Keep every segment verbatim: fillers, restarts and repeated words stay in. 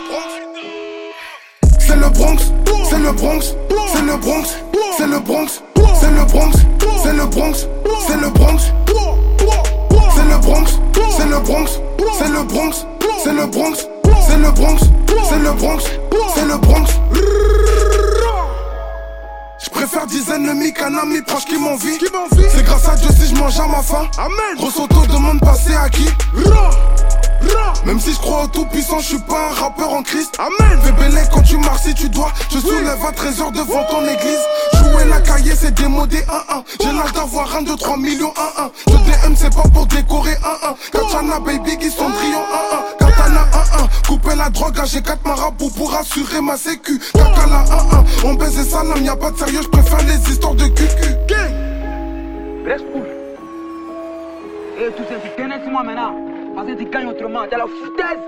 C'est le Bronx, c'est le Bronx, c'est le Bronx, c'est le Bronx, c'est le Bronx, c'est le Bronx, c'est le Bronx, c'est le Bronx, c'est le Bronx, c'est le Bronx, c'est le Bronx, c'est le Bronx, c'est le Bronx, c'est le Bronx. Je préfère dix ennemis qu'un ami proche qui m'envie. C'est grâce à Dieu si je mange à ma faim. Amen. Grosso auto demande passer à qui? Même si je crois au tout puissant, je suis pas un rappeur en Christ. Amen. Fais bélé quand tu marches si tu dois. Je soulève à treize heures devant ton église. Jouer la cahier c'est démodé un un. J'ai l'âge d'avoir un, deux, trois millions un un. Le D M c'est pas pour décorer un un. Katana baby qui Cendrillon un un. Katana un un. Couper la drogue, j'ai quatre marabouts pour assurer ma sécu. Kakala un un. On baise et salam, y'a pas de sérieux, je préfère les histoires de cul. Reste cool. Et tout ça, tu connais moi maintenant. Parce que tu gagnes autrement, t'as la foutaise.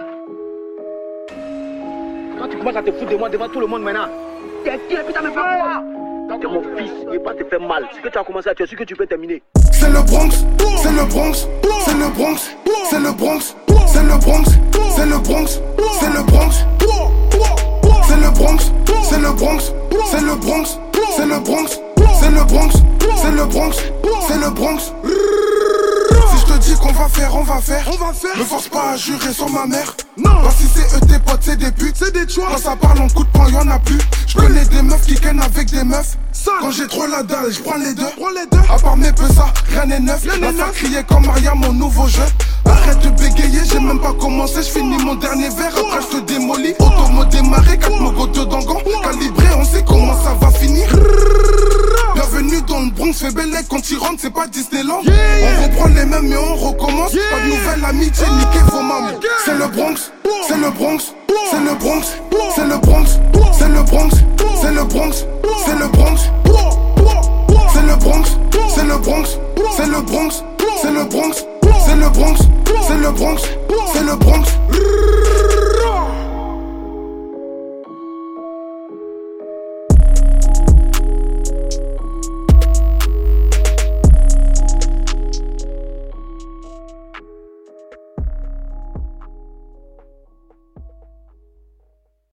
Toi tu commences à te foutre de moi devant tout le monde maintenant. T'es qui et puis t'as me fait quoi? T'es mon fils, il va pas te faire mal. Ce que tu as commencé à tuer, ce que tu peux terminer. C'est le Bronx, c'est le Bronx, c'est le Bronx, c'est le Bronx, c'est le Bronx, c'est le Bronx, c'est le Bronx, c'est le Bronx, c'est le Bronx, c'est le Bronx, c'est le Bronx, c'est le Bronx, c'est le Bronx, c'est le Bronx. Si je te dis qu'on va faire, on va faire, on va faire. Me force pas à jurer sur ma mère. Non. Pas si c'est eux tes potes, c'est des putes, c'est des tueurs. Quand ça parle en coup de poing, y'en a plus. Je connais des meufs qui kennent avec des meufs. Quand j'ai trop la dalle, je prends les deux. À part mes peu ça, rien n'est neuf. La faire crier comme Maria, mon nouveau jeu. Arrête de bégayer, j'ai même pas commencé. Je finis mon dernier verre, après je te démolis. Automo démarré, quatre mogo deux d'angon. Calibré, on sait comment ça va finir. Bienvenue dans le Bronx, fais belle quand il rentre, c'est pas Disneyland. Yeah, yeah. On reprend les mêmes mais on recommence. Yeah. Pas de nouvelle amitié, niquez vos mamans. Yeah. C'est le Bronx, c'est le Bronx, c'est le Bronx, c'est le Bronx, c'est le Bronx, c'est le Bronx, c'est le Bronx, c'est le Bronx, c'est le Bronx, c'est le Bronx, c'est le Bronx, c'est le Bronx, c'est le Bronx, c'est le Bronx.